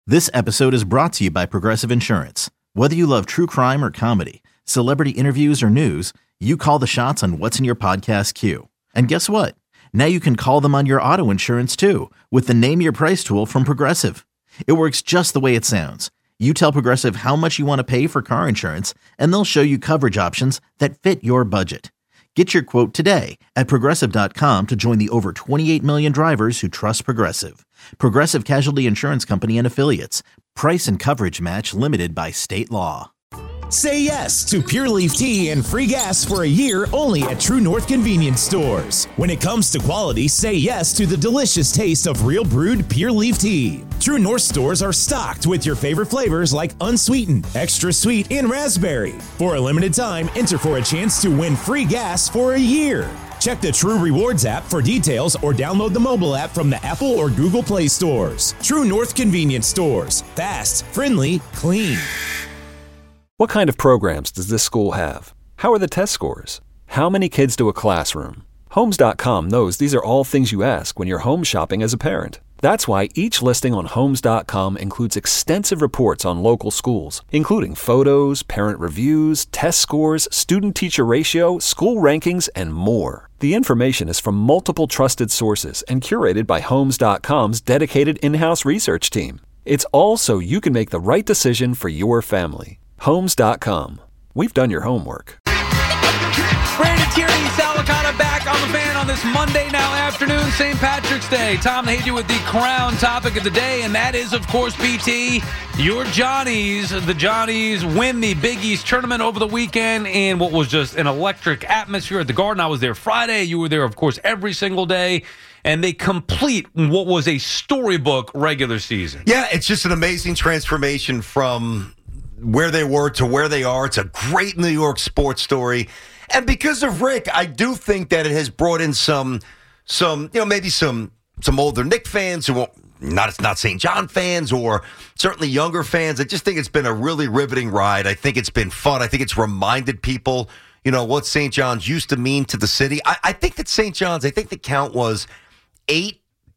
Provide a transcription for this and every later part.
This episode is brought to you by Progressive Insurance. Whether you love true crime or comedy, celebrity interviews or news, you call the shots on what's in your podcast queue. And guess what? Now you can call them on your auto insurance too with the Name Your Price tool from Progressive. It works just the way it sounds. You tell Progressive how much you want to pay for car insurance, and they'll show you coverage options that fit your budget. Get your quote today at Progressive.com to join the over 28 million drivers who trust Progressive. Progressive Casualty Insurance Company and Affiliates. Price and coverage match limited by state law. Say yes to Pure Leaf Tea and free gas for a year only at True North Convenience Stores. When it comes to quality, say yes to the delicious taste of real brewed Pure Leaf Tea. True North stores are stocked with your favorite flavors like unsweetened, extra sweet, and raspberry. For a limited time, enter for a chance to win free gas for a year. Check the True Rewards app for details or download the mobile app from the Apple or Google Play stores. True North Convenience Stores. Fast, friendly, clean. What kind of programs does this school have? How are the test scores? How many kids do a classroom? Homes.com knows these are all things you ask when you're home shopping as a parent. That's why each listing on Homes.com includes extensive reports on local schools, including photos, parent reviews, test scores, student-teacher ratio, school rankings, and more. The information is from multiple trusted sources and curated by Homes.com's dedicated in-house research team. It's all so you can make the right decision for your family. Homes.com. We've done your homework. Brandon Tierney, Salicata back on the Fan on this Monday now afternoon, St. Patrick's Day. Tom hit you with the crown topic of the day, and that is, of course, BT, your Johnnies. The Johnnies win the Big East tournament over the weekend in what was just an electric atmosphere at the Garden. I was there Friday. You were there, of course, every single day. And they complete what was a storybook regular season. Yeah, it's just an amazing transformation from where they were to where they are. It's a great New York sports story. And because of Rick, I do think that it has brought in some maybe some older Knick fans who won't, not St. John fans, or certainly younger fans. I just think it's been a really riveting ride. I think it's been fun. I think it's reminded people, what St. John's used to mean to the city. I think that St. John's, I think the count was 8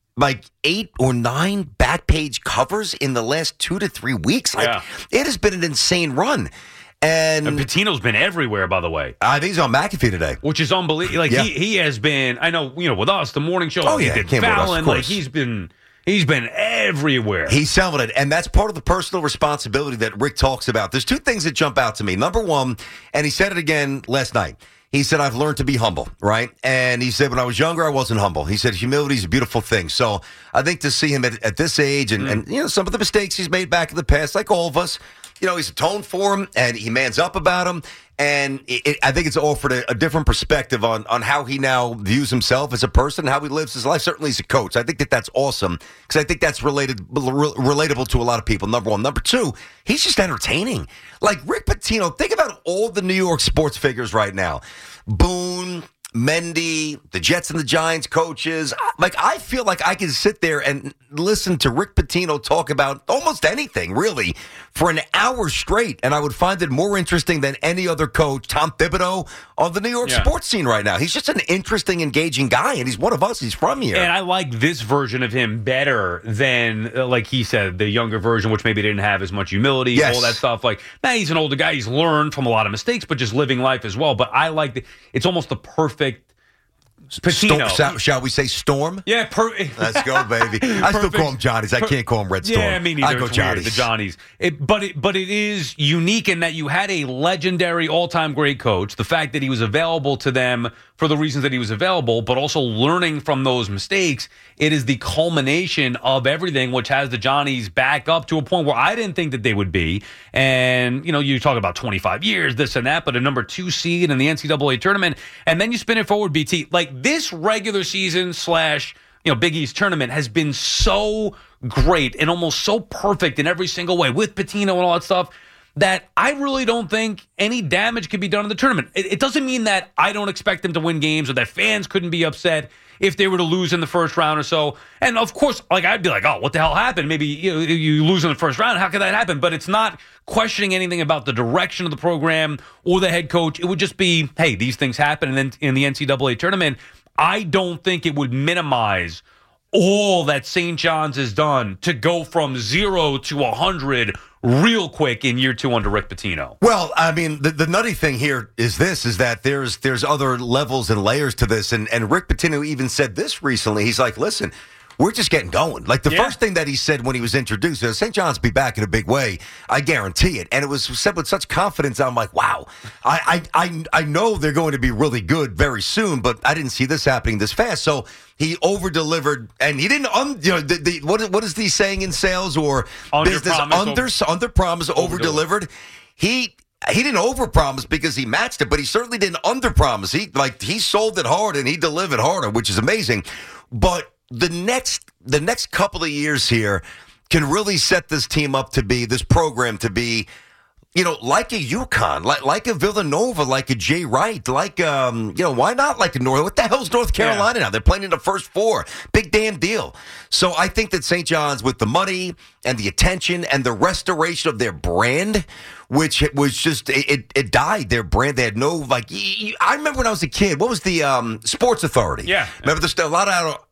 or 9 back page covers in the last 2 to 3 weeks. It has been an insane run. And Pitino's been everywhere, by the way. I think he's on McAfee today, which is unbelievable. He has been. I know, with us, the morning show. Oh yeah, he Fallon, he's been everywhere. He's selling it, and that's part of the personal responsibility that Rick talks about. There's 2 things that jump out to me. Number one, and he said it again last night. He said, I've learned to be humble, right? And he said, when I was younger, I wasn't humble. He said, humility is a beautiful thing. So I think to see him at this age and some of the mistakes he's made back in the past, like all of us, he's atoned for him and he mans up about him. And I think it's offered a different perspective on how he now views himself as a person, how he lives his life, certainly as a coach. I think that's awesome because I think that's relatable to a lot of people, number one. Number two, he's just entertaining. Like Rick Pitino, think about all the New York sports figures right now. Boone, Mendy, the Jets and the Giants coaches. I feel like I can sit there and listen to Rick Pitino talk about almost anything, really, for an hour straight, and I would find it more interesting than any other coach, Tom Thibodeau, on the New York sports scene right now. He's just an interesting, engaging guy, and he's one of us. He's from here. And I like this version of him better than, like he said, the younger version, which maybe didn't have as much humility, all that stuff. He's an older guy. He's learned from a lot of mistakes, but just living life as well. But I like it's almost the perfect Pitino. Shall we say Storm? Yeah. Let's go, baby. I still call him Johnnies. I can't call him Red Storm. Yeah, me neither. I go Johnnies. The Johnnies. But it is unique in that you had a legendary all-time great coach. The fact that he was available to them for the reasons that he was available, but also learning from those mistakes. It is the culmination of everything, which has the Johnnies back up to a point where I didn't think that they would be. And, you talk about 25 years, this and that, but a number 2 seed in the NCAA tournament. And then you spin it forward, BT. This regular season / Big East tournament has been so great and almost so perfect in every single way with Pitino and all that stuff that I really don't think any damage can be done in the tournament. It doesn't mean that I don't expect them to win games or that fans couldn't be upset if they were to lose in the first round or so. And of course, I'd be like, oh, what the hell happened? Maybe you lose in the first round. How could that happen? But it's not questioning anything about the direction of the program or the head coach. It would just be, hey, these things happen. And then in the NCAA tournament, I don't think it would minimize all that St. John's has done to go from 0 to 100 real quick in year 2 under Rick Pitino. Well, I mean, the nutty thing here is that there's other levels and layers to this, and Rick Pitino even said this recently. He's like, listen, we're just getting going. Like the first thing that he said when he was introduced is St. John's be back in a big way. I guarantee it. And it was said with such confidence. I'm like, wow, I know they're going to be really good very soon, but I didn't see this happening this fast. So he over-delivered, and he didn't, what is the saying in sales or business? Under-promise, over-delivered. He didn't overpromise because he matched it, but he certainly didn't underpromise. He sold it hard and he delivered harder, which is amazing. But the next couple of years here can really set this team up to be, this program to be, like a UConn, like a Villanova, like a Jay Wright, like, why not like a North? What the hell's North Carolina now? They're playing in the first 4. Big damn deal. So I think that St. John's, with the money and the attention and the restoration of their brand, which was just, it died, their brand. They had no, I remember when I was a kid, what was the Sports Authority? Yeah. Remember a lot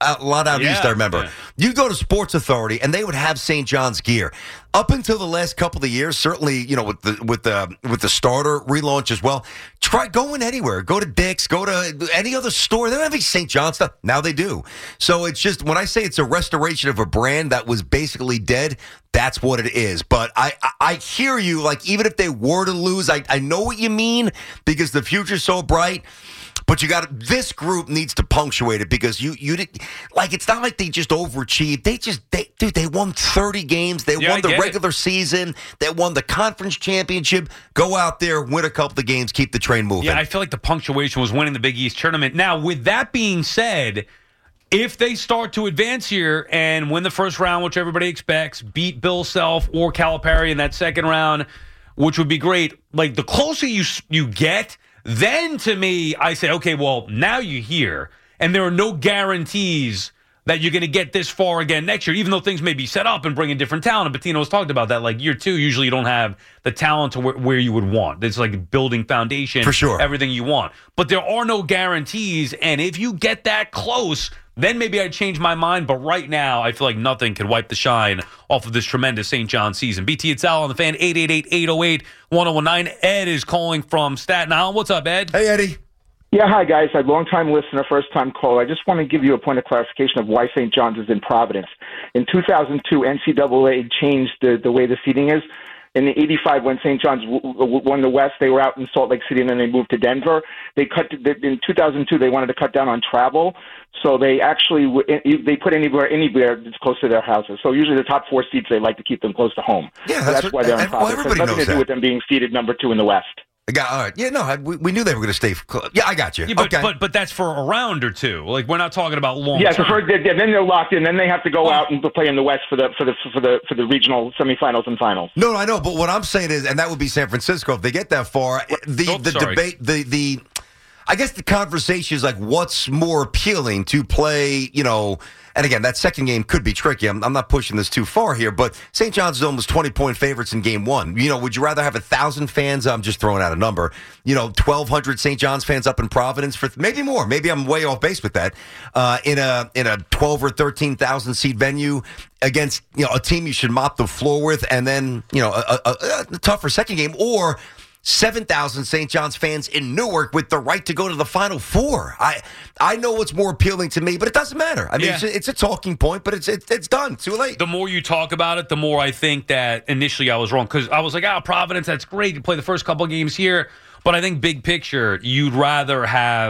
out east, I remember. Yeah. You go to Sports Authority, and they would have St. John's gear. Up until the last couple of years, certainly, with the starter relaunch as well, try going anywhere. Go to Dick's, go to any other store. They don't have any St. John's stuff. Now they do. So it's just, when I say it's a restoration of a brand that was basically dead, that's what it is. But I hear you, like, even if they were to lose, I know what you mean, because the future's so bright. But this group needs to punctuate it, because you like, it's not like they just overachieved. They won 30 games. They won the regular season. They won the conference championship. Go out there, win a couple of games, keep the train moving. Yeah, I feel like the punctuation was winning the Big East tournament. Now, with that being said, if they start to advance here and win the first round, which everybody expects, beat Bill Self or Calipari in that second round, which would be great, like, the closer you get, then to me, I say, okay, well, now you're here, and there are no guarantees that you're going to get this far again next year, even though things may be set up and bring in different talent. And Pitino's talked about that. Like, year 2, usually you don't have the talent to where you would want. It's like building foundation. For sure. Everything you want. But there are no guarantees, and if you get that close, then maybe I'd change my mind. But right now, I feel like nothing can wipe the shine off of this tremendous St. John season. BT and Sal on the Fan, 888-808-1019. Ed is calling from Staten Island. What's up, Ed? Hey, Eddie. Yeah, hi, guys. A long-time listener, first-time caller. I just want to give you a point of clarification of why St. John's is in Providence. In 2002, NCAA changed the way the seating is. In the 85, when St. John's won the West, they were out in Salt Lake City, and then they moved to Denver. In 2002, they wanted to cut down on travel, so they put anywhere that's close to their houses. So usually the top 4 seats, they like to keep them close to home. Yeah, so that's why they're in Providence. Everybody It has nothing to do with them being seated number 2 in the West. All right. Yeah, no, we knew they were going to stay. Yeah, I got you. Yeah, but, okay. but that's for a round or two. Like, we're not talking about long. Yeah, so then they're locked in. Then they have to go out and play in the West for the regional semifinals and finals. No, I know. But what I'm saying is, and that would be San Francisco if they get that far. Debate, I guess the conversation is like, what's more appealing to play? And again, that second game could be tricky. I'm not pushing this too far here, but St. John's is almost 20-point favorites in game 1. Would you rather have 1,000 fans? I'm just throwing out a number. 1,200 St. John's fans up in Providence for maybe more. Maybe I'm way off base with that. In a 12 or 13,000 seat venue against a team you should mop the floor with, and then a tougher second game, or 7,000 St. John's fans in Newark with the right to go to the Final Four. I know what's more appealing to me, but it doesn't matter. I mean, it's a talking point, but it's done. Too late. The more you talk about it, the more I think that initially I was wrong, because I was like, Providence, that's great. You play the first couple of games here. But I think big picture, you'd rather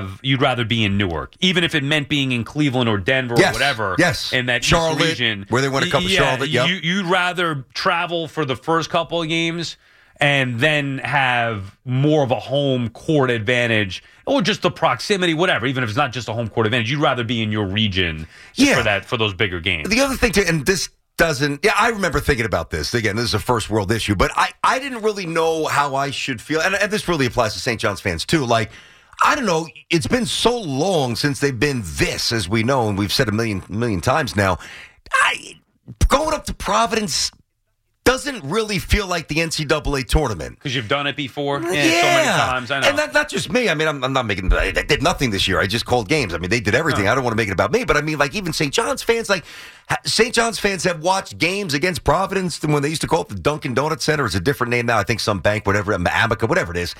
be in Newark, even if it meant being in Cleveland or Denver or whatever. Yes. In that Charlotte region. Where they won a couple of Charlotte. Yep. You'd rather travel for the first couple of games and then have more of a home court advantage, or just the proximity, whatever. Even if it's not just a home court advantage, you'd rather be in your region for those bigger games. The other thing, and this doesn't. Yeah, I remember thinking about this. Again, this is a first world issue, but I didn't really know how I should feel, and this really applies to St. John's fans too. Like, I don't know. It's been so long since they've been this, as we know, and we've said a million times now. Going up to Providence, doesn't really feel like the NCAA tournament. Because you've done it before so many times. I know. And not just me. I mean, I'm not making – they did nothing this year. I just called games. I mean, they did everything. I don't want to make it about me. But, I mean, like even St. John's fans, St. John's fans have watched games against Providence when they used to call it the Dunkin' Donuts Center. It's a different name now. I think some bank, whatever, Amica, whatever it is.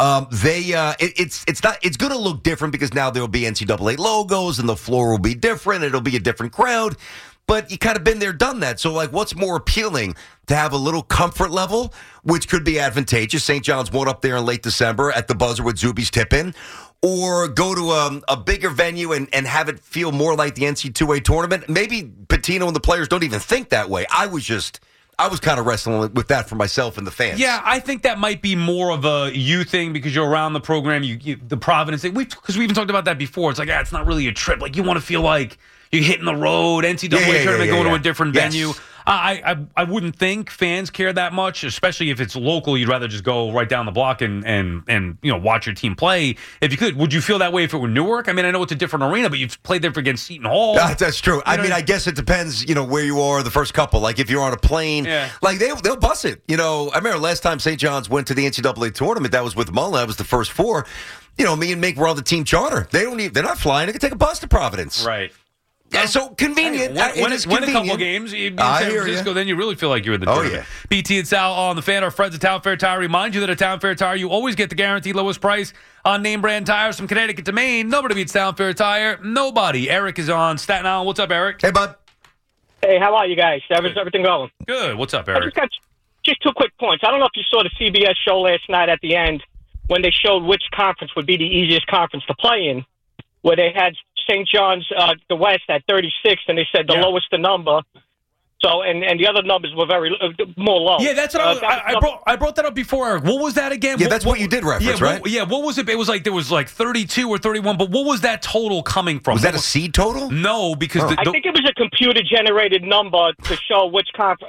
It's going to look different because now there will be NCAA logos and the floor will be different. It'll be a different crowd. But you kind of been there, done that. So, what's more appealing? To have a little comfort level, which could be advantageous. St. John's won up there in late December at the buzzer with Zuby's tip-in. Or go to a bigger venue and have it feel more like the NC2A tournament. Maybe Pitino and the players don't even think that way. I was kind of wrestling with that for myself and the fans. Yeah, I think that might be more of a you thing because you're around the program, the Providence thing. Because we even talked about that before. It's like, it's not really a trip. Like, you want to feel like you're hitting the road, NCAA tournament, going to a different venue. I wouldn't think fans care that much, especially if it's local. You'd rather just go right down the block and watch your team play if you could. Would you feel that way if it were Newark? I mean, I know it's a different arena, but you've played there against Seton Hall. That's true. I guess it depends, where you are the first couple. Like if you're on a plane, they'll bus it. I remember last time St. John's went to the NCAA tournament, that was with Mullen. That was the first four. Me and Mick were on the team charter. They're not flying. They can take a bus to Providence. Right. Yeah, so convenient. Win a couple games in San Francisco, then you really feel like you're in the tournament. Yeah. BT and Sal on the Fan, our friends at Town Fair Tire. Remind you that at Town Fair Tire, you always get the guaranteed lowest price on name brand tires from Connecticut to Maine. Nobody beats Town Fair Tire. Nobody. Eric is on Staten Island. What's up, Eric? Hey, bud. Hey, how are you guys? How's everything going? Good. What's up, I Eric? just 2 quick points. I don't know if you saw the CBS show last night at the end when they showed which conference would be the easiest conference to play in, where they had St. John's, the West at 36, and they said the lowest the number. So, and the other numbers were very more low. Yeah, that's what I brought that up before, Eric. What was that again? Yeah, that's what you did reference, right? What was it? It was like there was 32 or 31, but what was that total coming from? Was that a seed total? No, because I think it was a computer-generated number to show which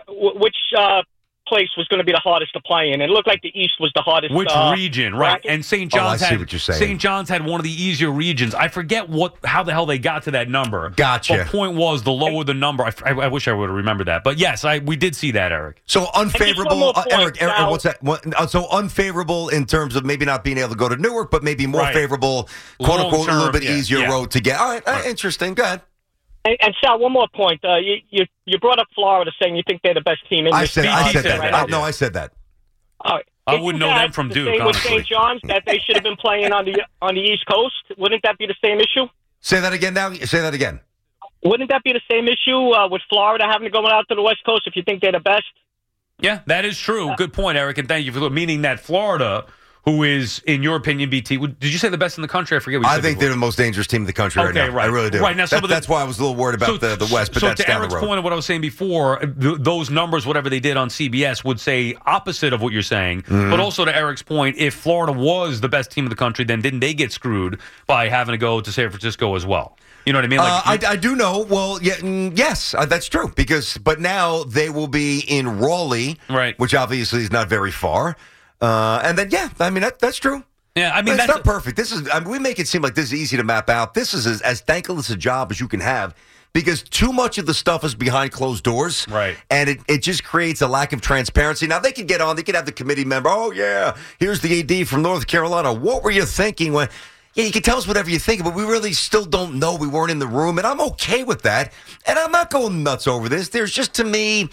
place was going to be the hardest to play in. It looked like the East was the hardest. Which region, right? bracket. And St. John's I see what you're saying. St. John's had one of the easier regions. I forget how the hell they got to that number. Gotcha. The point was, the lower the number. I wish I would have remembered that. But yes, we did see that, Eric. So unfavorable, Eric. Now, What's that? So unfavorable in terms of maybe not being able to go to Newark, but maybe more favorable, quote unquote, a little bit easier road to get. All right, interesting. Go ahead. And Sal, one more point. You brought up Florida, saying you think they're the best team in I this. said that. Right? No, I said that. All right. I wouldn't know them from Duke, with honestly. St. John's, that they should have been playing on the East Coast. Wouldn't that be the same issue? Say that again now. Say that again. Wouldn't that be the same issue with Florida having to go out to the West Coast if you think they're the best? Yeah, that is true. Good point, Eric, and thank you for meaning that Florida, who is, in your opinion, BT, did you say the best in the country? I forget what you said. I think they're the most dangerous team in the country right now. Right. I really do. Right, now, that's why I was a little worried about the West, but so that's to down Eric's the road. point of what I was saying before, those numbers, whatever they did on CBS, would say opposite of what you're saying. Mm-hmm. But also to Eric's point, if Florida was the best team in the country, then didn't they get screwed by having to go to San Francisco as well? You know what I mean? I do know. Well, yes, that's true. But now they will be in Raleigh, right? Which obviously is not very far. And then, that's true. Yeah, I mean, that's not perfect. We make it seem like this is easy to map out. This is as thankless a job as you can have because too much of the stuff is behind closed doors. Right. And it just creates a lack of transparency. Now, they could get on. They could have the committee member. Oh, yeah, here's the AD from North Carolina. What were you thinking when... Yeah, you can tell us whatever you think, but we really still don't know. We weren't in the room, and I'm okay with that. And I'm not going nuts over this. There's just, to me...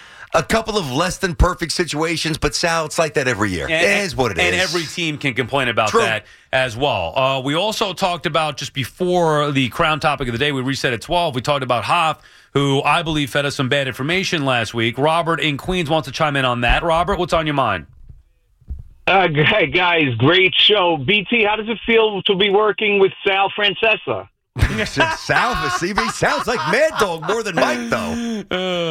a couple of less than perfect situations, but Sal, it's like that every year. It is what it is. And every team can complain about that as well. We also talked about, just before the crown topic of the day, we reset at 12, we talked about Hoff, who I believe fed us some bad information last week. Robert in Queens wants to chime in on that. Robert, what's on your mind? Hey, guys, great show. BT, how does it feel to be working with Sal Francesa? Sal, CB sounds like Mad Dog more than Mike, though.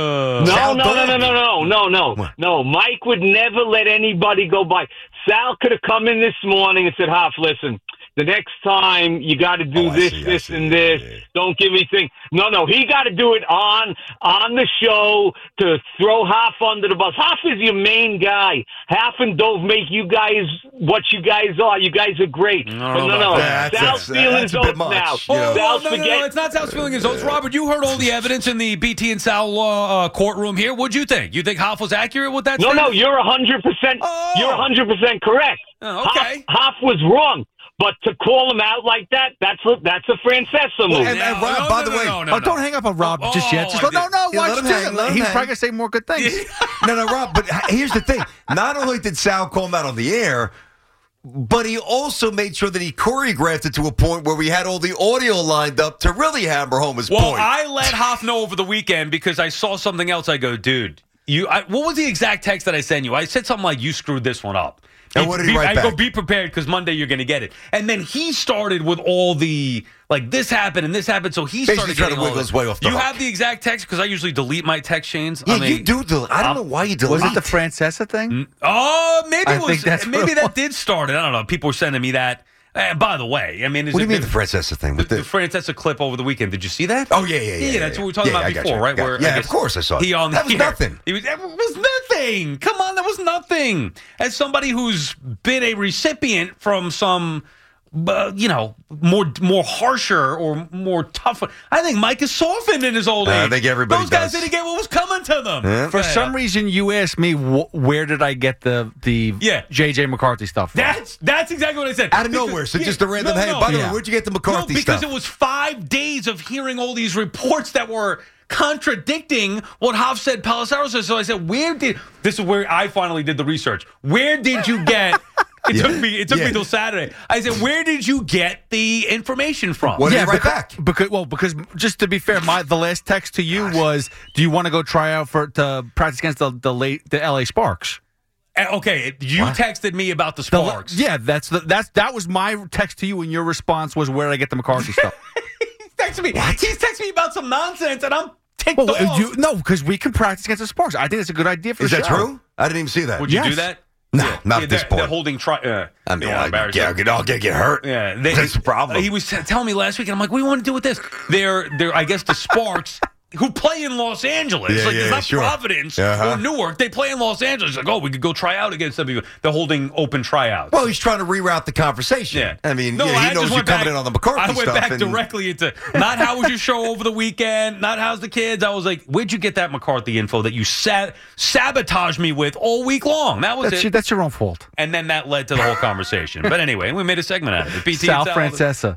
No. Mike would never let anybody go by. Sal could have come in this morning and said, Hoff, listen, the next time you got to do this, and this. Yeah. Don't give me things. No, he got to do it on the show to throw Hoff under the bus. Hoff is your main guy. Hoff and Dove make you guys what you guys are. You guys are great. No. Sal's feeling his oats now. No, it's not Sal's feeling his oats. Robert, you heard all the evidence in the BT and Sal courtroom here. What'd you think? You think Hoff was accurate with that statement? No, you're 100%. You're 100% correct. Oh, okay. Hoff was wrong. But to call him out like that, that's a Francesa move. And Rob, by the way, don't hang up on Rob just yet. Just no, watch it. He's probably going to say more good things. No, Rob, but here's the thing. Not only did Sal call him out on the air, but he also made sure that he choreographed it to a point where we had all the audio lined up to really hammer home his point. Well, I let Hoff know over the weekend because I saw something else. I go, dude, what was the exact text that I sent you? I said something like, you screwed this one up. And what did he write back? I go, be prepared because Monday you're going to get it. And then he started with all the, this happened and this happened. So he basically started trying to wiggle his way off the hook. hook. You have the exact text because I usually delete my text chains. Yeah, you do delete. I don't know why you delete. Was it the Francesa thing? Maybe that did start it. I don't know. People were sending me that. By the way, I mean, what do you mean the Francesa thing? The Francesa clip over the weekend. Did you see that? Oh yeah. That's what we were talking about before, right? Of course I saw it. That was nothing. It was nothing. Come on, that was nothing. As somebody who's been a recipient from some, more harsher or more tougher. I think Mike is softened in his old age. I think everybody Those guys does. didn't get what was coming to them. Yeah. For some reason, you asked me where did I get the J.J. McCarthy stuff from? That's exactly what I said. Out of nowhere. So just a random, by the way, where'd you get the McCarthy stuff? Because it was 5 days of hearing all these reports that were contradicting what Hoff said Pelissero said. So I said, this is where I finally did the research. Where did you get... It took me till Saturday. I said, where did you get the information from? What did you write back? Because just to be fair, the last text to you was, do you want to go try out to practice against the LA Sparks? Okay, you texted me about the Sparks. That was my text to you, and your response was, where did I get the McCarthy stuff? He's texting me. He's texting me about some nonsense, and I'm ticked off. No, because we can practice against the Sparks. I think it's a good idea for the show. Is that true? I didn't even see that. Would you do that? No, not at this point. They're holding I mean, I'll get hurt. Yeah, that's the problem. He was telling me last week, and I'm like, what do you want to do with this? They're I guess the Sparks, who play in Los Angeles. It's not Providence or Newark. They play in Los Angeles. Like, we could go try out against them. They're holding open tryouts. Well, he's trying to reroute the conversation. Yeah. I mean, he knows you're coming in on the McCarthy stuff. I went back directly into, not how was your show over the weekend, not how's the kids. I was like, where'd you get that McCarthy info that you sabotaged me with all week long? That was it. That's your own fault. And then that led to the whole conversation. But anyway, we made a segment out of it. BT Sal Francesa.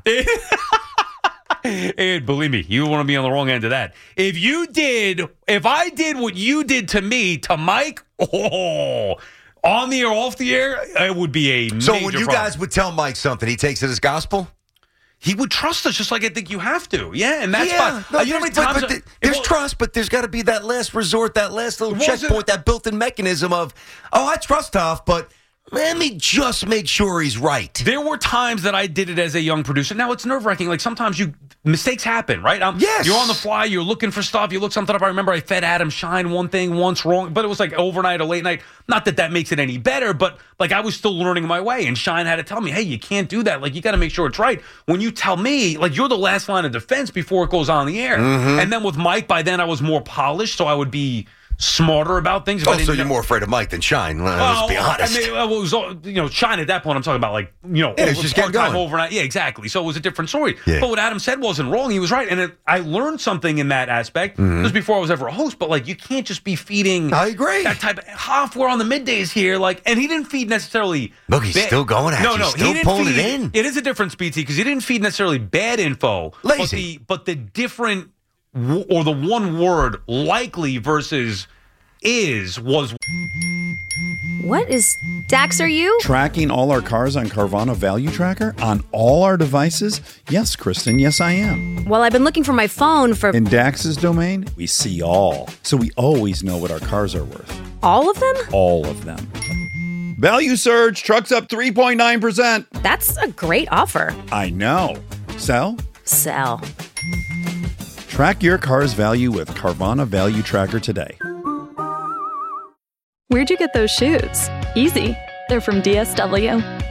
And believe me, you want to be on the wrong end of that. If I did what you did to me, to Mike, on the air, off the air, it would be a major So when you problem. guys would tell Mike something, he takes it as gospel? He would trust us just like I think you have to. Yeah, and that's fine. No, there's trust, but there's got to be that last resort, that last little checkpoint, that built-in mechanism of, I trust Hoff, but let me just make sure he's right. There were times that I did it as a young producer. Now, it's nerve-wracking. Like, sometimes mistakes happen, right? Yes. You're on the fly. You're looking for stuff. You look something up. I remember I fed Adam Shine one thing once wrong, but it was like overnight or late night. Not that makes it any better, but like I was still learning my way, and Shine had to tell me, hey, you can't do that. Like, you got to make sure it's right. When you tell me, like, you're the last line of defense before it goes on the air. Mm-hmm. And then with Mike, by then I was more polished, so I would be smarter about things. So you're more afraid of Mike than Shine. Let's be honest. I mean, it was, Shine at that point, I'm talking about it's just part-time overnight. Yeah, exactly. So it was a different story. Yeah. But what Adam said wasn't wrong. He was right. And I learned something in that aspect. Mm-hmm. This was before I was ever a host, but you can't just be feeding I agree. that type of Hoff. We're on the middays here. And he didn't feed necessarily. Look, he's still going at you. Still he didn't pulling feed, it in. It is a difference, BT, because he didn't feed necessarily bad info. Lazy. But the different, or the one word, likely versus was. What is Dax, are you? Tracking all our cars on Carvana Value Tracker on all our devices? Yes, Kristen, yes, I am. Well, I've been looking for my phone for... In Dax's domain, we see all. So we always know what our cars are worth. All of them? All of them. Value surge, trucks up 3.9%. That's a great offer. I know. Sell? Sell. Track your car's value with Carvana Value Tracker today. Where'd you get those shoes? Easy. They're from DSW.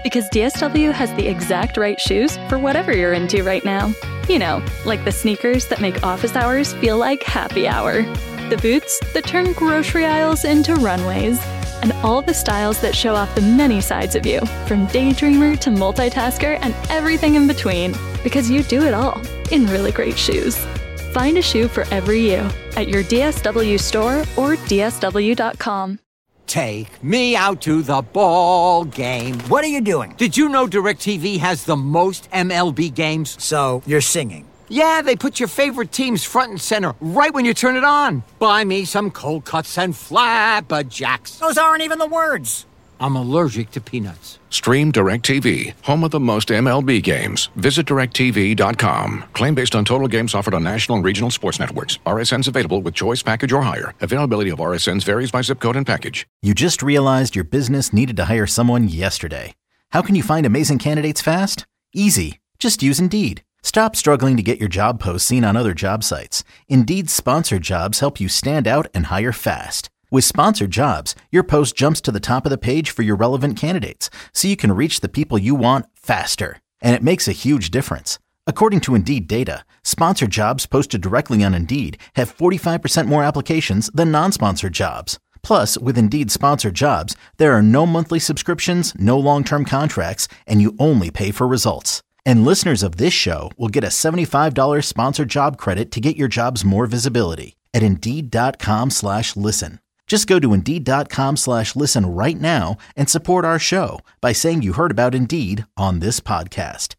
Because DSW has the exact right shoes for whatever you're into right now. You know, like the sneakers that make office hours feel like happy hour. The boots that turn grocery aisles into runways. And all the styles that show off the many sides of you, from daydreamer to multitasker and everything in between. Because you do it all in really great shoes. Find a shoe for every you at your DSW store or DSW.com. Take me out to the ball game. What are you doing? Did you know DirecTV has the most MLB games? So, you're singing. Yeah, they put your favorite teams front and center right when you turn it on. Buy me some cold cuts and flapjacks. Those aren't even the words. I'm allergic to peanuts. Stream DirecTV, home of the most MLB games. Visit DirecTV.com. Claim based on total games offered on national and regional sports networks. RSNs available with choice package or higher. Availability of RSNs varies by zip code and package. You just realized your business needed to hire someone yesterday. How can you find amazing candidates fast? Easy. Just use Indeed. Stop struggling to get your job posts seen on other job sites. Indeed's sponsored jobs help you stand out and hire fast. With sponsored jobs, your post jumps to the top of the page for your relevant candidates, so you can reach the people you want faster. And it makes a huge difference. According to Indeed data, sponsored jobs posted directly on Indeed have 45% more applications than non-sponsored jobs. Plus, with Indeed sponsored jobs, there are no monthly subscriptions, no long-term contracts, and you only pay for results. And listeners of this show will get a $75 sponsored job credit to get your jobs more visibility at Indeed.com/listen. Just go to Indeed.com/listen right now and support our show by saying you heard about Indeed on this podcast.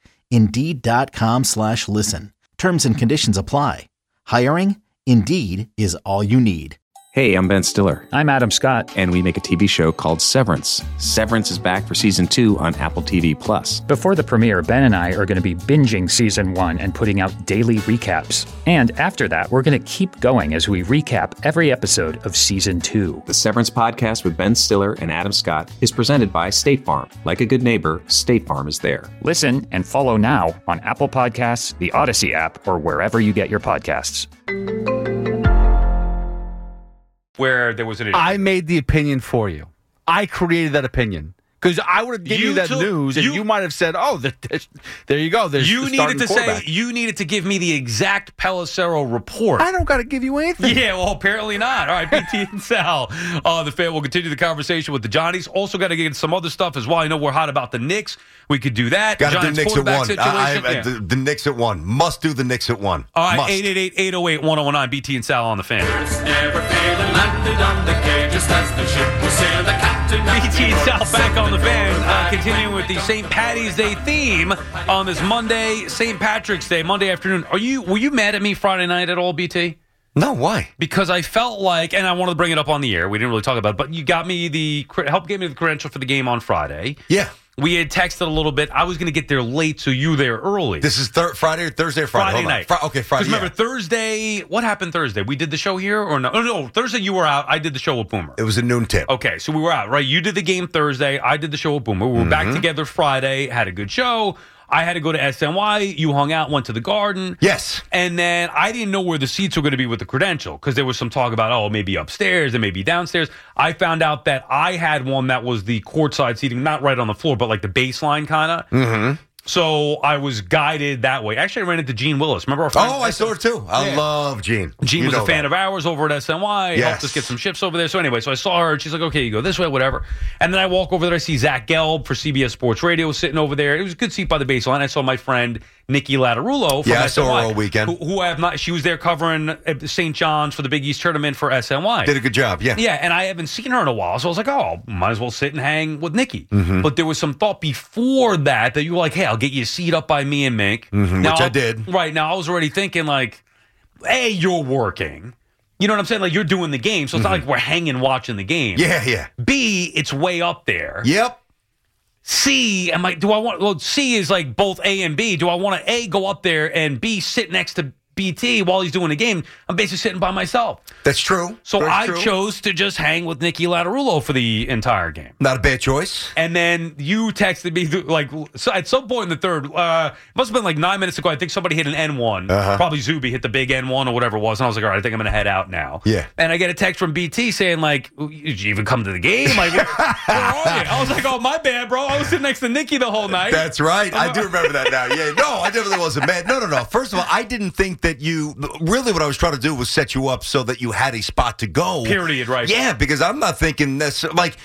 Indeed.com/listen. Terms and conditions apply. Hiring? Indeed is all you need. Hey, I'm Ben Stiller. I'm Adam Scott. And we make a TV show called Severance. Severance is back for season 2 on Apple TV+. Before the premiere, Ben and I are going to be binging season 1 and putting out daily recaps. And after that, we're going to keep going as we recap every episode of season 2. The Severance podcast with Ben Stiller and Adam Scott is presented by State Farm. Like a good neighbor, State Farm is there. Listen and follow now on Apple Podcasts, the Odyssey app, or wherever you get your podcasts. Where there was an issue. I made the opinion for you. I created that opinion. Because I would have given you that news, and you might have said, "Oh, there you go." There's you needed to say you needed to give me the exact Pelissero report. I don't got to give you anything. Yeah, well, apparently not. All right, BT and Sal, the fan will continue the conversation with the Johnnies. Also, got to get some other stuff as well. I know we're hot about the Knicks. We could do that. Got to do Knicks at 1. The Knicks at 1. Must do the Knicks at 1. All right, 888-808-1019. BT and Sal on the fan. Never failing, landed on the cage, just as the ship was sailing, the captain. BT and Sal back on the fan, continuing with the St. Patty's Day theme on this Monday, St. Patrick's Day, Monday afternoon. Were you mad at me Friday night at all, BT? No, why? Because I felt like, and I wanted to bring it up on the air. We didn't really talk about it, but you got me helped get me the credential for the game on Friday. Yeah. We had texted a little bit. I was going to get there late, so you there early. This is Friday or Thursday or Friday? Friday night. Okay, Friday. Because remember, Thursday, what happened Thursday? We did the show here or no? Oh, no, Thursday you were out. I did the show with Boomer. It was a noon tip. Okay, so we were out, right? You did the game Thursday. I did the show with Boomer. We were back together Friday, had a good show. I had to go to SNY. You hung out, went to the Garden. Yes. And then I didn't know where the seats were going to be with the credential because there was some talk about, maybe upstairs and maybe downstairs. I found out that I had one that was the courtside seating, not right on the floor, but like the baseline kind of. Mm-hmm. So I was guided that way. Actually, I ran into Gene Willis. Remember our friend? Oh, I saw her too. I love Gene. Gene was a fan of ours over at SNY. Yes. Helped us get some shifts over there. So anyway, so I saw her and she's like, okay, you go this way, whatever. And then I walk over there. I see Zach Gelb for CBS Sports Radio sitting over there. It was a good seat by the baseline. I saw my friend Nikki Latarullo from SNY. I saw her all weekend. Who I have not. She was there covering St. John's for the Big East tournament for SNY. Did a good job, yeah. Yeah, and I haven't seen her in a while. So I was like, might as well sit and hang with Nikki. Mm-hmm. But there was some thought before that you were like, hey, I'll get you a seat up by me and Mink. Mm-hmm, which I did. Right. Now, I was already thinking like, A, you're working. You know what I'm saying? Like, you're doing the game. So it's not like we're hanging watching the game. Yeah, yeah. B, it's way up there. Yep. C, C is like both A and B. Do I want to A, go up there and B, sit next to BT while he's doing a game, I'm basically sitting by myself. That's true. So Very I true. chose to just hang with Nicky Lattarulo for the entire game. Not a bad choice. And then you texted me, like, so at some point in the third, must have been like 9 minutes ago, I think somebody hit an N1. Probably Zuby hit the big N1 or whatever it was. And I was like, all right, I think I'm going to head out now. Yeah. And I get a text from BT saying, like, did you even come to the game? Like, where are you? I was like, oh, my bad, bro. I was sitting next to Nicky the whole night. That's right. I do remember that now. Yeah. No, I definitely wasn't mad. No. First of all, I didn't think that really what I was trying to do was set you up so that you had a spot to go. Period, right. Yeah, because I'm not thinking necessarily, like,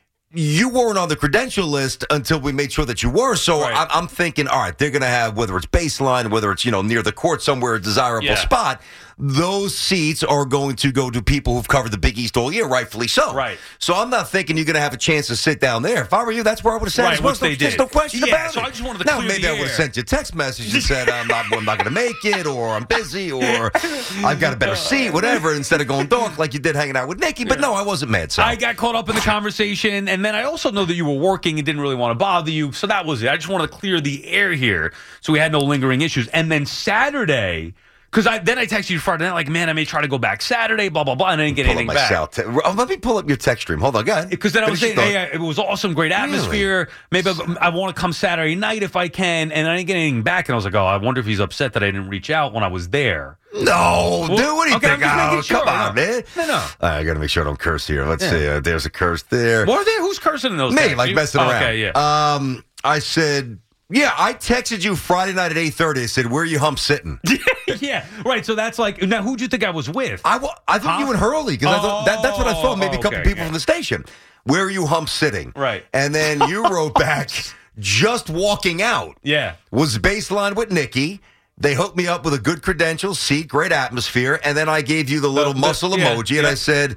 you weren't on the credential list until we made sure that you were. So Right. I'm thinking, all right, they're going to have, whether it's baseline, whether it's, near the court somewhere, a desirable spot, those seats are going to go to people who've covered the Big East all year, rightfully so. Right. So I'm not thinking you're going to have a chance to sit down there. If I were you, that's where I would have said Right, it. which they There's did. no question Yeah, about so it. I just wanted to now, clear maybe the I would have air. sent you a text message and said, I'm not going to make it, or I'm busy, or I've got a better seat, whatever, instead of going dark like you did hanging out with Nicky. But no, I wasn't mad, so. I got caught up in the conversation, and then I also know that you were working and didn't really want to bother you, so that was it. I just wanted to clear the air here so we had no lingering issues. And then Saturday, because then I texted you Friday night, like, man, I may try to go back Saturday, blah, blah, blah, and I didn't get anything back. Let me pull up your text stream. Hold on, go ahead. Because then I was Finish saying, your thought. hey, it was awesome, great atmosphere. Maybe I want to come Saturday night if I can, and I didn't get anything back. And I was like, oh, I wonder if he's upset that I didn't reach out when I was there. No, dude, what do you okay, think? I'm just making sure. Come on, man. No. I got to make sure I don't curse here. Let's Yeah. see. There's a curse there. What are they? Who's cursing in those Me, texts? like You? messing Oh, around. okay, yeah. I said, yeah, I texted you Friday night at 8:30. I said, where are you hump sitting? Yeah, right. So that's like, now who'd you think I was with? I thought you and Hurley, because I thought that's what I thought. Maybe a couple people from the station. Where are you hump sitting? Right. And then you wrote back, just walking out. Yeah. Was baseline with Nicky. They hooked me up with a good credential, seat, great atmosphere, and then I gave you the little muscle emoji, and I said,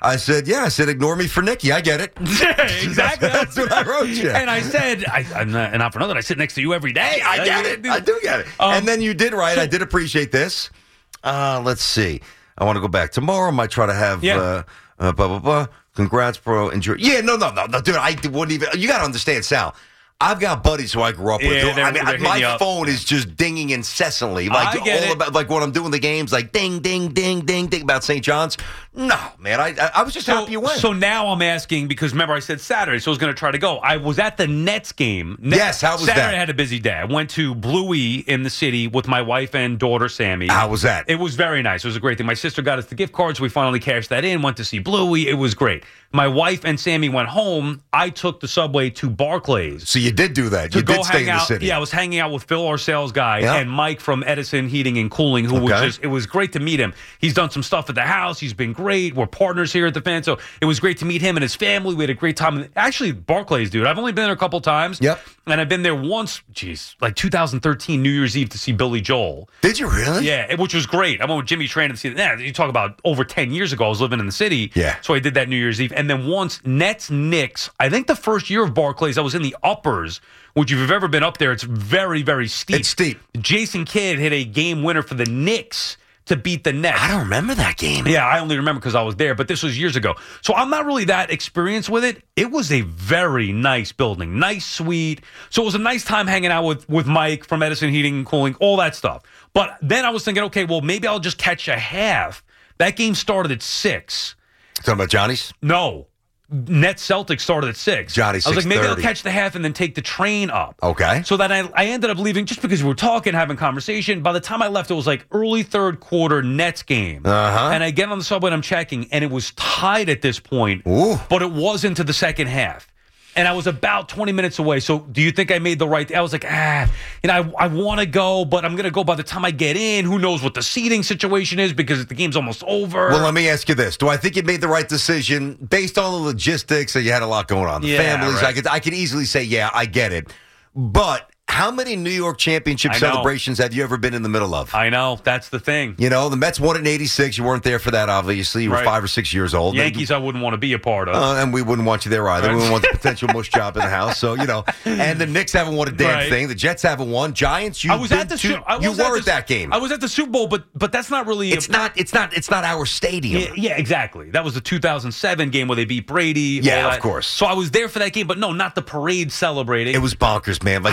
ignore me for Nicky. I get it. Yeah, exactly. That's what I wrote you. And I said, and not for nothing, I sit next to you every day. I get it. I do get it. And then you did right. I did appreciate this. Let's see. I want to go back tomorrow. Might try to have blah, blah, blah. Congrats, bro. Enjoy. Yeah, no, dude. I wouldn't even. You got to understand, Sal. I've got buddies who I grew up with. Yeah, I mean, they're my hitting you phone is just dinging incessantly. Like I get all it. about, like when I'm doing the games, like ding, ding, ding, ding, ding about St. John's. No, man, I was just happy you went. So now I'm asking, because remember I said Saturday, so I was going to try to go. I was at the Nets game. Yes, how was Saturday that? I had a busy day. I went to Bluey in the city with my wife and daughter, Sammy. How was that? It was very nice. It was a great thing. My sister got us the gift cards. We finally cashed that in, went to see Bluey. It was great. My wife and Sammy went home. I took the subway to Barclays. So you did do that. You go did stay hang in the out. city. Yeah, I was hanging out with Phil, our sales guy, Yeah. and Mike from Edison Heating and Cooling, who was Okay. just, it was great to meet him. He's done some stuff at the house. He's been great. We're partners here at the Fan. So it was great to meet him and his family. We had a great time. Actually, Barclays, dude, I've only been there a couple times. Yep. And I've been there once, like 2013 New Year's Eve to see Billy Joel. Did you really? Yeah, which was great. I went with Jimmy Tran to see that. You talk about over 10 years ago, I was living in the city. Yeah. So I did that New Year's Eve. And then once, Nets, Knicks, I think the first year of Barclays, I was in the uppers, which if you've ever been up there, it's very, very steep. It's steep. Jason Kidd hit a game winner for the Knicks to beat the Nets. I don't remember that game. Yeah, I only remember because I was there, but this was years ago. So I'm not really that experienced with it. It was a very nice building, nice suite. So it was a nice time hanging out with Mike from Edison Heating and Cooling, all that stuff. But then I was thinking, okay, well, maybe I'll just catch a half. That game started at 6. Talking about Johnny's? No. Nets Celtics started at 6. Johnny's I was like, maybe I'll 6:30. catch the half and then take the train up. Okay. So then I ended up leaving just because we were talking, having conversation. By the time I left, it was like early third quarter Nets game. Uh-huh. And I get on the subway and I'm checking, and it was tied at this point, Ooh. but it was into the second half. And I was about 20 minutes away. So do you think I made the right? I was like, I want to go, but I'm going to go by the time I get in. Who knows what the seating situation is because the game's almost over. Well, let me ask you this. Do I think you made the right decision based on the logistics that you had a lot going on? The Yeah, families, right. I could easily say, yeah, I get it. But how many New York championship I know. celebrations have you ever been in the middle of? I know. That's the thing. You know, the Mets won it in 86. You weren't there for that, obviously. You were Right. 5 or 6 years old. Yankees, I wouldn't want to be a part of. And we wouldn't want you there either. We wouldn't want the potential mush job in the house. So, you know, and the Knicks haven't won a damn Right. thing. The Jets haven't won. Giants, I was at the you Super. were at that game. I was at the Super Bowl, but that's not really. It's not our stadium. Yeah, exactly. That was the 2007 game where they beat Brady. Yeah, all of that. course. So I was there for that game, but no, not the parade celebrating. It was bonkers, man. Like I the had confetti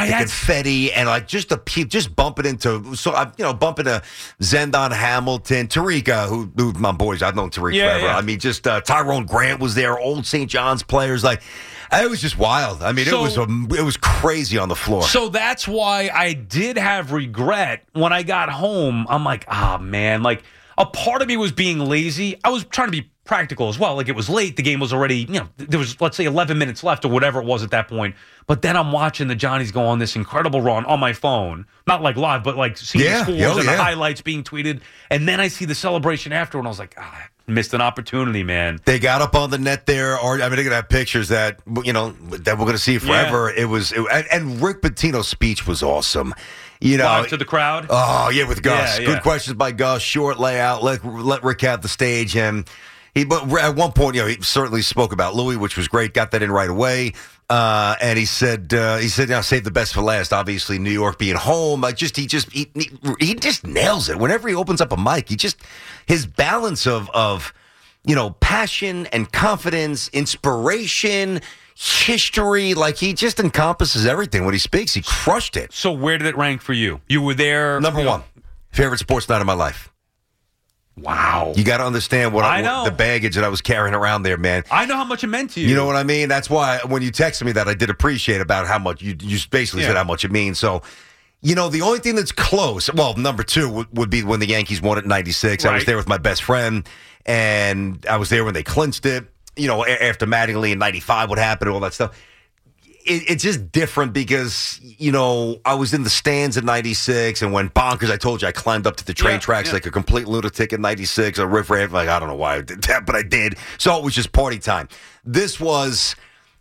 confetti and like just bumping into Zendon Hamilton, Tariq, who my boys, I've known Tariq forever. Yeah. I mean, just Tyrone Grant was there, old St. John's players. Like, it was just wild. I mean, it was crazy on the floor. So that's why I did have regret when I got home. I'm like, man, like a part of me was being lazy. I was trying to be practical as well. Like, it was late. The game was already, there was, let's say, 11 minutes left or whatever it was at that point. But then I'm watching the Johnnies go on this incredible run on my phone. Not like live, but like seeing the scores and the highlights being tweeted. And then I see the celebration after, and I was like, missed an opportunity, man. They got up on the net there, or they're going to have pictures that that we're going to see forever. Yeah. And Rick Pitino's speech was awesome. Live to the crowd. Oh yeah, with Gus. Yeah. Good questions by Gus. Short layout. Let Rick have the stage, and but at one point, he certainly spoke about Louis, which was great. Got that in right away. And he said, save the best for last. Obviously, New York being home. He just nails it. Whenever he opens up a mic, his balance of passion and confidence, inspiration, history, like he just encompasses everything when he speaks. He crushed it. So where did it rank for you? You were there. Number one, favorite sports night of my life. Wow. You got to understand what the baggage that I was carrying around there, man. I know how much it meant to you. You know what I mean? That's why when you texted me that, I did appreciate about how much you basically said how much it means. So, the only thing that's close, well, number two would be when the Yankees won it in 96. Right. I was there with my best friend, and I was there when they clinched it. After Mattingly in 95, what happened, all that stuff. It's just different because, I was in the stands in 96 and went bonkers. I told you I climbed up to the train tracks like a complete lunatic in 96. A riff-raff, like, I don't know why I did that, but I did. So it was just party time. This was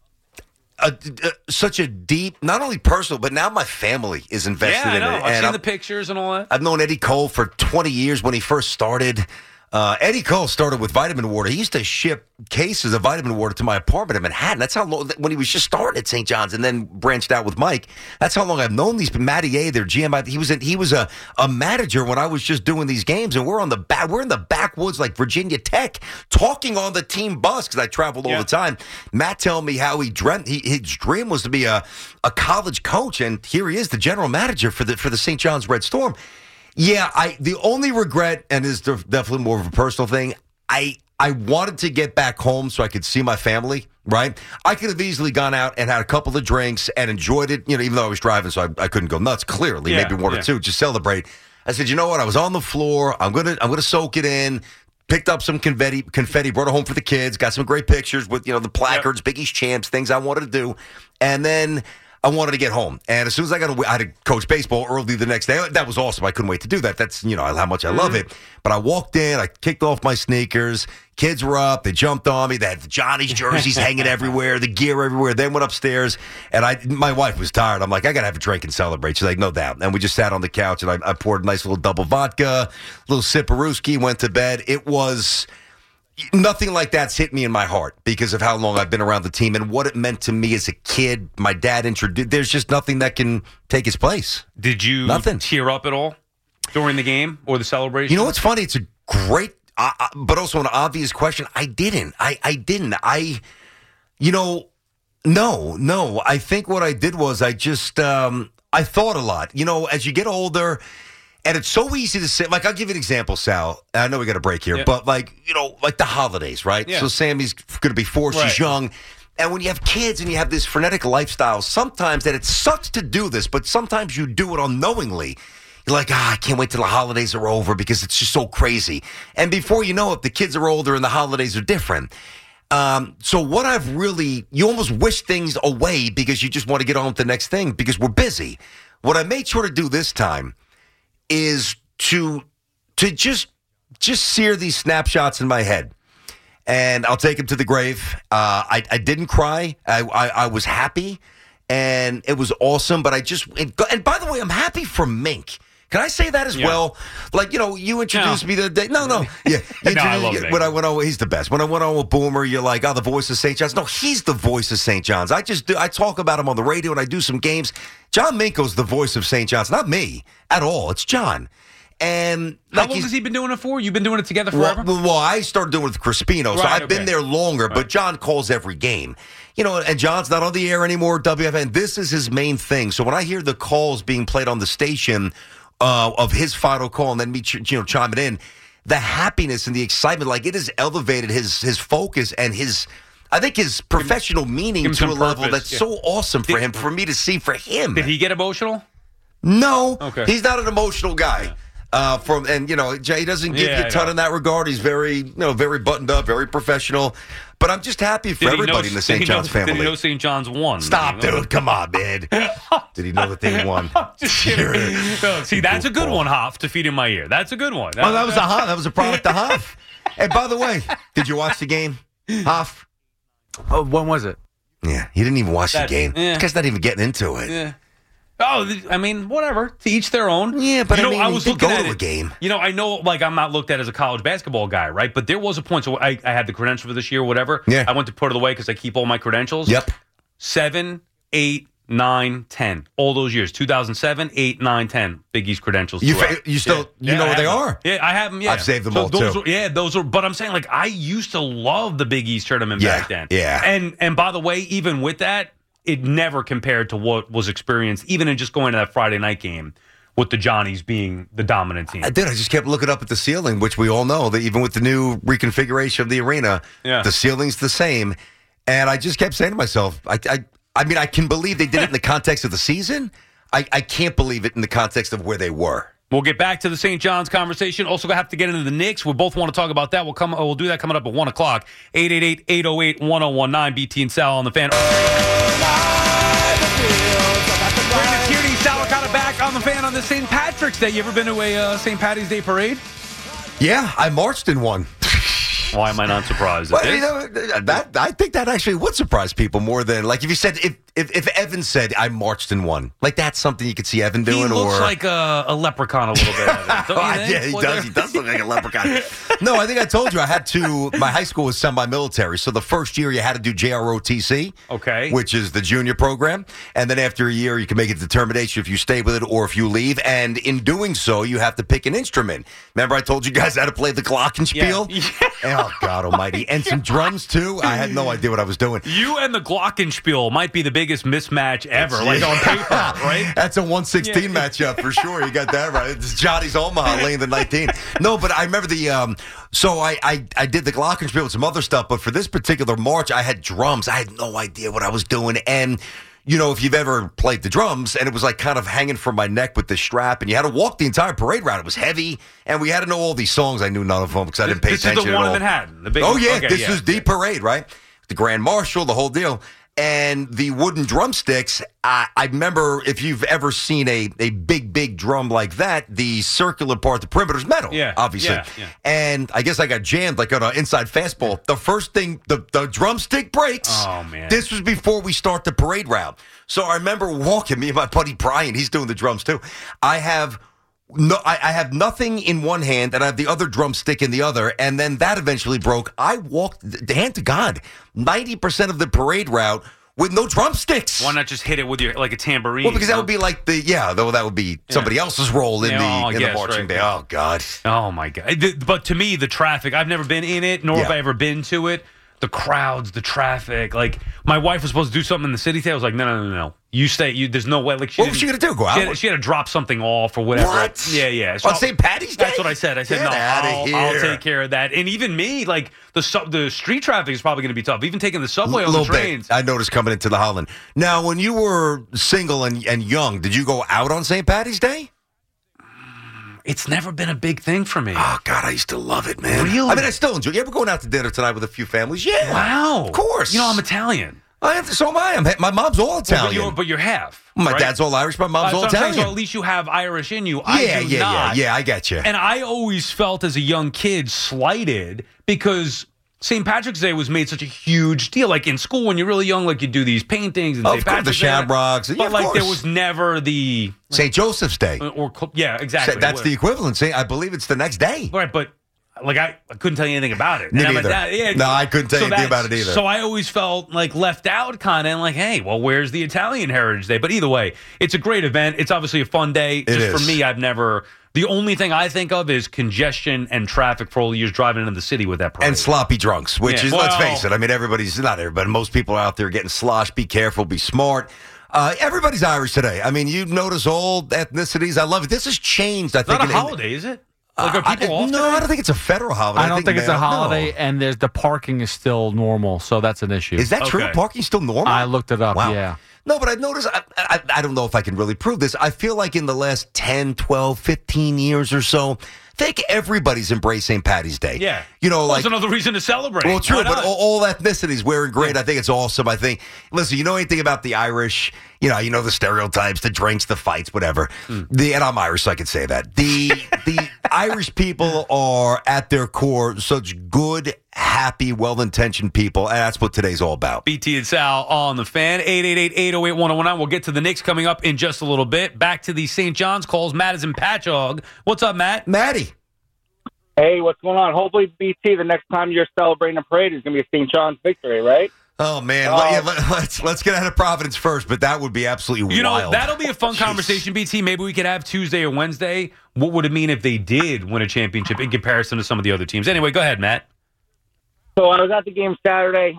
such a deep, not only personal, but now my family is invested in it. I've seen the pictures and all that. I've known Eddie Cole for 20 years when he first started. Eddie Cole started with vitamin water. He used to ship cases of vitamin water to my apartment in Manhattan. That's how long, when he was just starting at St. John's and then branched out with Mike. That's how long I've known these. Matty A, their GM, he was a manager when I was just doing these games, and we're in the backwoods like Virginia Tech, talking on the team bus because I traveled all the time. Matt telling me how he dreamt his dream was to be a college coach, and here he is, the general manager for the St. John's Red Storm. Yeah, the only regret, and is definitely more of a personal thing, I wanted to get back home so I could see my family, right? I could have easily gone out and had a couple of drinks and enjoyed it, even though I was driving, so I couldn't go nuts, clearly, maybe one or two, just celebrate. I said, you know what, I was on the floor, I'm gonna soak it in, picked up some confetti, brought it home for the kids, got some great pictures with, the placards, Big East champs, things I wanted to do, and then I wanted to get home. And as soon as I had to coach baseball early the next day. That was awesome. I couldn't wait to do that. That's, how much I love it. But I walked in, I kicked off my sneakers. Kids were up. They jumped on me. They had the Johnny's jerseys hanging everywhere, the gear everywhere. Then went upstairs, and my wife was tired. I'm like, I got to have a drink and celebrate. She's like, no doubt. And we just sat on the couch, and I poured a nice little double vodka, a little sip of Ruski, went to bed. It was... Nothing like that's hit me in my heart because of how long I've been around the team and what it meant to me as a kid. My dad introduced. There's just nothing that can take his place. Did you tear up at all during the game or the celebration? You know what's funny? It's a great, but also an obvious question. I didn't. No. I think what I did was I just, I thought a lot. As you get older. And it's so easy to say, like, I'll give you an example, Sal. I know we got a break here, but like the holidays, right? Yeah. So Sammy's going to be 4, she's young. And when you have kids and you have this frenetic lifestyle, sometimes that it sucks to do this, but sometimes you do it unknowingly. You're like, I can't wait till the holidays are over because it's just so crazy. And before you know it, the kids are older and the holidays are different. So what you almost wish things away because you just want to get on with the next thing because we're busy. What I made sure to do this time is to just sear these snapshots in my head. And I'll take them to the grave. I didn't cry. I was happy, and it was awesome. But and by the way, I'm happy for Mink. Can I say that as well? Like, you introduced me the day. No. Yeah. I love Mink. When I went on, he's the best. When I went on with Boomer, you're like, the voice of St. John's. No, he's the voice of St. John's. I talk about him on the radio and I do some games. John Minko's the voice of St. John's, not me at all. It's John. And how long has he been doing it for? You've been doing it together forever? Well, I started doing it with Crispino, so I've been there longer, but John calls every game. You know, and John's not on the air anymore, WFN. This is his main thing. So when I hear the calls being played on the station of his final call and then me chiming in, the happiness and the excitement, like it has elevated his focus and his professional meaning to a level that's so awesome for him, for me to see for him. Did he get emotional? No. Okay. He's not an emotional guy. Jay doesn't give you a ton in that regard. He's very buttoned up, very professional. But I'm just happy for everybody in the St. John's family. Did he know St. John's won? Stop, dude. Come on, man. Did he know that they won? Just kidding. No, see, that's a good one, Hoff, to feed in my ear. That's a good one. That was a Hoff. That was a product of Hoff. And by the way, did you watch the game, Hoff? Oh, when was it? Yeah, he didn't even watch the game. This guy's not even getting into it. Yeah. Oh, I mean, whatever. To each their own. Yeah, but I was he looking go at to a game. You know, I know, like, I'm not looked at as a college basketball guy, right? But there was a point. So I had the credential for this year, whatever. Yeah. I went to put it away because I keep all my credentials. Yep. 7, 8, 9, 10. All those years. 2007, 8, 9, 10. Big East credentials. You still know where they are? Yeah, I have them. Yeah, I've saved them all too. Those are. But I'm saying, like, I used to love the Big East tournament back then. Yeah. And by the way, even with that, it never compared to what was experienced, even in just going to that Friday night game with the Johnnies being the dominant team. I just kept looking up at the ceiling, which we all know that even with the new reconfiguration of the arena, the ceiling's the same. And I just kept saying to myself, I mean, I can believe they did it in the context of the season. I can't believe it in the context of where they were. We'll get back to the St. John's conversation. Also, going to have to get into the Knicks. We both want to talk about that. We'll do that coming up at 1 o'clock. 888-808-1019. BT and Sal on the Fan. Brandon Tierney, Sal Licata back on the Fan on the St. Patrick's Day. You ever been to a St. Patty's Day parade? Yeah, I marched in one. Why am I not surprised? Well, I think that actually would surprise people more than, like, if you said, if Evan said, I marched in one, like, that's something you could see Evan doing. He looks like a leprechaun a little bit. Yeah, he does. He does look like a leprechaun. No, I think I told you I had to, my high school was semi-military, so the first year you had to do JROTC, okay, which is the junior program, and then after a year you can make a determination if you stay with it or if you leave, and in doing so, you have to pick an instrument. Remember I told you guys how to play the glockenspiel? Yeah. Oh, God almighty. And some drums, too. I had no idea what I was doing. You and the glockenspiel might be the biggest mismatch ever, like on paper, right? That's a 116 matchup for sure. You got that right. It's Johnny's Omaha laying the 19. No, but I remember so I did the glockenspiel with some other stuff, but for this particular march, I had drums. I had no idea what I was doing. And you know, if you've ever played the drums, and it was like kind of hanging from my neck with the strap, and you had to walk the entire parade route. It was heavy, and we had to know all these songs. I knew none of them because I didn't pay attention at all. This is the one in Manhattan. The big this was the parade, right? The Grand Marshal, the whole deal. And the wooden drumsticks, I remember if you've ever seen a big drum like that, the circular part, the perimeter's metal, obviously. Yeah. And I guess I got jammed like on an inside fastball. The first thing, the drumstick breaks. Oh, man. This was before we start the parade route. So I remember walking, me and my buddy Brian, he's doing the drums too. I have nothing in one hand, and I have the other drumstick in the other, and then that eventually broke. I walked, hand to God, 90% of the parade route with no drumsticks. Why not just hit it with your, like a tambourine? Well, because that would be like that would be somebody else's role in the marching band. Oh, God. Oh, my God. But to me, the traffic, I've never been in it, nor have I ever been to it. The crowds, the traffic. Like, my wife was supposed to do something in the city today. I was like, no. You stay. There's no way. Like, what was she going to do? Go out? She had to drop something off or whatever. What? Yeah. On St. Patty's Day? That's what I said. I said, Get I'll take care of that. And even me, like, the street traffic is probably going to be tough. Even taking the subway on the trains. Bit. I noticed coming into the Holland. Now, when you were single and young, did you go out on St. Patty's Day? It's never been a big thing for me. Oh, God, I used to love it, man. Really? I mean, I still enjoy it. You ever going out to dinner tonight with a few families? Yeah. Wow. Of course. You know, I'm Italian. So am I. My mom's all Italian. But you're half. My dad's all Irish. My mom's all Italian. So at least you have Irish in you. I do not. Yeah, I get you. And I always felt as a young kid slighted because St. Patrick's Day was made such a huge deal. Like in school when you're really young, like you do these paintings and St. Patrick's the Shamrocks. Day. But like there was never the St. Joseph's Day. Or exactly. That's the equivalent. I believe it's the next day. Right, but I couldn't tell you anything about it. Me And neither. No, I couldn't tell you anything about it either. So I always felt like left out kind of, and like, hey, well, where's the Italian Heritage Day? But either way, it's a great event. It's obviously a fun day. Just for me, the only thing I think of is congestion and traffic for all the years driving into the city with that parade. And sloppy drunks, which is, let's face it, I mean, not everybody, most people are out there getting sloshed. Be careful, be smart. Everybody's Irish today. I mean, you notice all ethnicities. I love it. This has changed, I think. It's not a holiday, is it? Like, are people off no, today? I don't think it's a federal holiday. I don't think it's a holiday, and the parking is still normal, so that's an issue. Is that true? Parking's still normal? I looked it up, Wow. yeah. No, but I've noticed, I don't know if I can really prove this. I feel like in the last 10, 12, 15 years or so, I think everybody's embraced St. Patty's Day. Yeah. Like, that's another reason to celebrate. Well, true, Why but not? all ethnicities wearing great. I think it's awesome. I think, listen, you know anything about the Irish, you know the stereotypes, the drinks, the fights, whatever. And I'm Irish, so I can say that. The Irish people are, at their core, such good, happy, well-intentioned people, and that's what today's all about. BT and Sal on the Fan, 888-808-1019. We'll get to the Knicks coming up in just a little bit. Back to the St. John's calls. Matt is in Patchogue. What's up, Matt? Matty. Hey, what's going on? Hopefully, BT, the next time you're celebrating a parade is going to be a St. John's victory, right? Oh, man. Let's get out of Providence first, but that would be absolutely wild. That'll be a fun conversation, BT. Maybe we could have Tuesday or Wednesday. What would it mean if they did win a championship in comparison to some of the other teams? Anyway, go ahead, Matt. So I was at the game Saturday.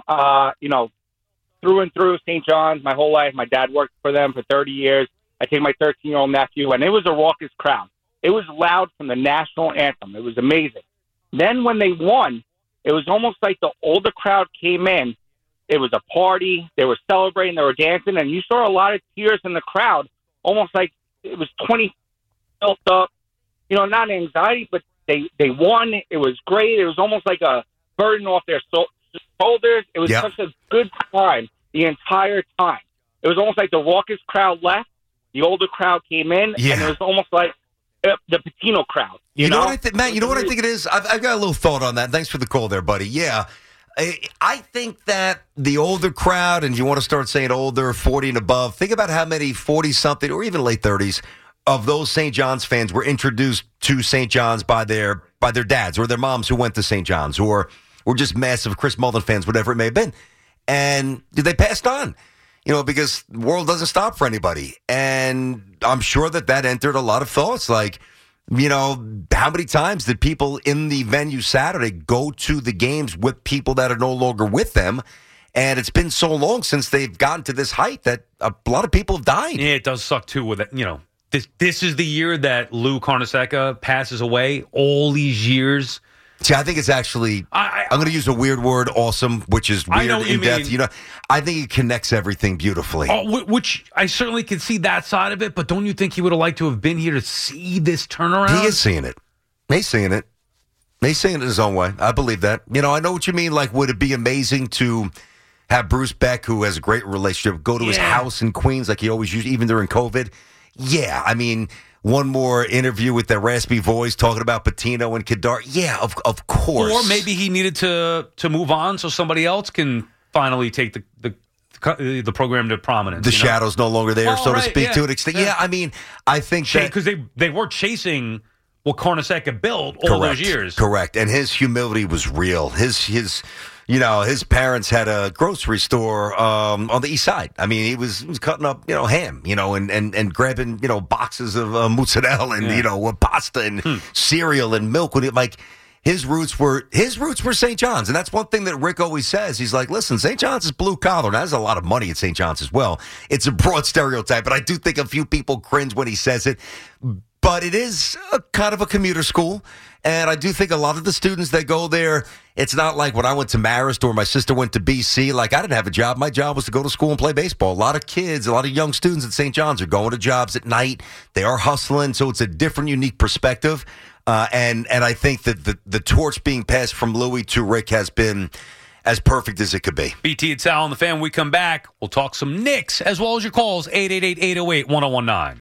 Through and through, St. John's, my whole life. My dad worked for them for 30 years. I take my 13-year-old nephew, and it was a raucous crowd. It was loud from the national anthem. It was amazing. Then when they won, it was almost like the older crowd came in. It was a party. They were celebrating. They were dancing. And you saw a lot of tears in the crowd, almost like it was 20 built up. Not anxiety, but they won. It was great. It was almost like a burden off their shoulders. It was such a good time the entire time. It was almost like the raucous crowd left. The older crowd came in. And it was almost like the Patino crowd. You know what I think, Matt? You know what I think it is? I've got a little thought on that. Thanks for the call there, buddy. Yeah. I think that the older crowd, and you want to start saying older, 40 and above, think about how many 40-something or even late 30s of those St. John's fans were introduced to St. John's by their dads or their moms who went to St. John's or were just massive Chris Mullin fans, whatever it may have been. And they passed on, because the world doesn't stop for anybody. And I'm sure that entered a lot of thoughts like, how many times did people in the venue Saturday go to the games with people that are no longer with them? And it's been so long since they've gotten to this height that a lot of people have died. Yeah, it does suck, too, with it. This is the year that Lou Carnesecca passes away. All these years. See, I think it's actually, I'm going to use a weird word, awesome, which is weird in depth. I think it connects everything beautifully. Which I certainly can see that side of it, but don't you think he would have liked to have been here to see this turnaround? He is seeing it. He's seeing it. He's seeing it in his own way. I believe that. I know what you mean. Like, would it be amazing to have Bruce Beck, who has a great relationship, go to his house in Queens like he always used, even during COVID? Yeah, I mean, one more interview with that raspy voice talking about Patino and Kadar. Yeah, of course. Or maybe he needed to move on so somebody else can finally take the program to prominence. The shadow's no longer there, to speak, to an extent. Yeah, I mean, I think that... Because they were chasing what Carnesecca built all those years. Correct, and his humility was real. His parents had a grocery store on the east side. I mean, he was cutting up, ham, and grabbing, boxes of mozzarella and, pasta and cereal and milk. His roots were St. John's. And that's one thing that Rick always says. He's like, listen, St. John's is blue collar. Now, there's a lot of money at St. John's as well. It's a broad stereotype, but I do think a few people cringe when he says it. But it is a kind of a commuter school. And I do think a lot of the students that go there, it's not like when I went to Marist or my sister went to BC. Like, I didn't have a job. My job was to go to school and play baseball. A lot of kids, a lot of young students at St. John's are going to jobs at night. They are hustling. So it's a different, unique perspective. And I think that the torch being passed from Louis to Rick has been as perfect as it could be. BT and Sal on the Fan. When we come back, we'll talk some Knicks as well as your calls, 888-808-1019.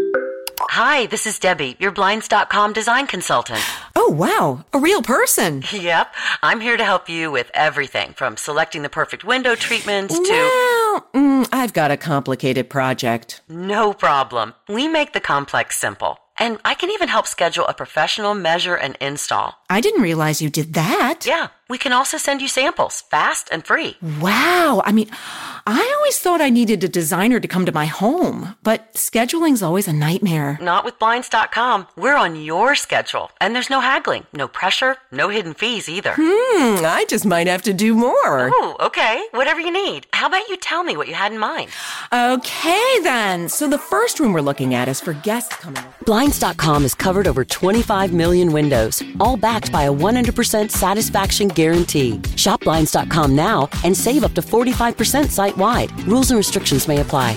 Hi, this is Debbie, your Blinds.com design consultant. Oh, wow. A real person. Yep. I'm here to help you with everything from selecting the perfect window treatments to... Well, I've got a complicated project. No problem. We make the complex simple. And I can even help schedule a professional measure and install. I didn't realize you did that. Yeah, we can also send you samples, fast and free. Wow. I mean, I always thought I needed a designer to come to my home, but scheduling's always a nightmare. Not with Blinds.com. We're on your schedule, and there's no haggling, no pressure, no hidden fees either. I just might have to do more. Ooh, okay. Whatever you need. How about you tell me what you had in mind? Okay, then. So the first room we're looking at is for guests coming over. Blinds.com has covered over 25 million windows, all backed by a 100% satisfaction guarantee. Shop Blinds.com now and save up to 45% site-wide. Rules and restrictions may apply.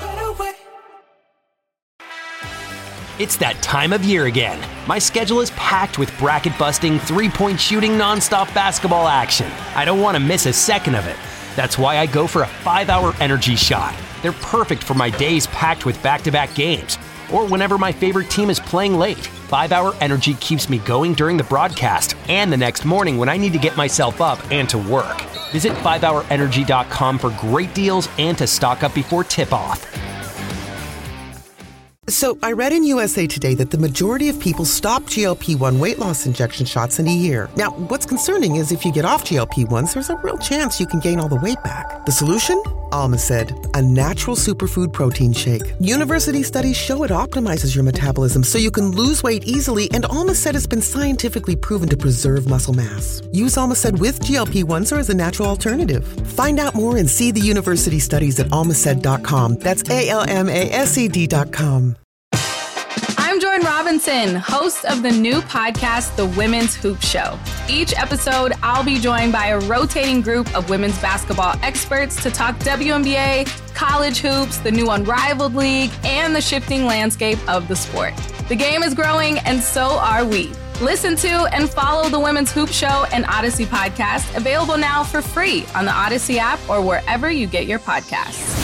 It's that time of year again. My schedule is packed with bracket-busting, three-point shooting, nonstop basketball action. I don't want to miss a second of it. That's why I go for a 5-hour energy shot. They're perfect for my days packed with back-to-back games, or whenever my favorite team is playing late. 5-hour energy keeps me going during the broadcast and the next morning when I need to get myself up and to work. Visit 5hourenergy.com for great deals and to stock up before tip-off. So I read in USA Today that the majority of people stop GLP-1 weight loss injection shots in a year. Now, what's concerning is if you get off GLP-1s, there's a real chance you can gain all the weight back. The solution? Almacid, a natural superfood protein shake. University studies show it optimizes your metabolism so you can lose weight easily, and Almacid has been scientifically proven to preserve muscle mass. Use Almacid with GLP-1s or as a natural alternative. Find out more and see the university studies at almacid.com. That's ALMASED.com. I'm Jordan Robinson, host of the new podcast, The Women's Hoop Show. Each episode, I'll be joined by a rotating group of women's basketball experts to talk WNBA, college hoops, the new Unrivaled League, and the shifting landscape of the sport. The game is growing, and so are we. Listen to and follow The Women's Hoop Show and Odyssey podcast, available now for free on the Odyssey app or wherever you get your podcasts.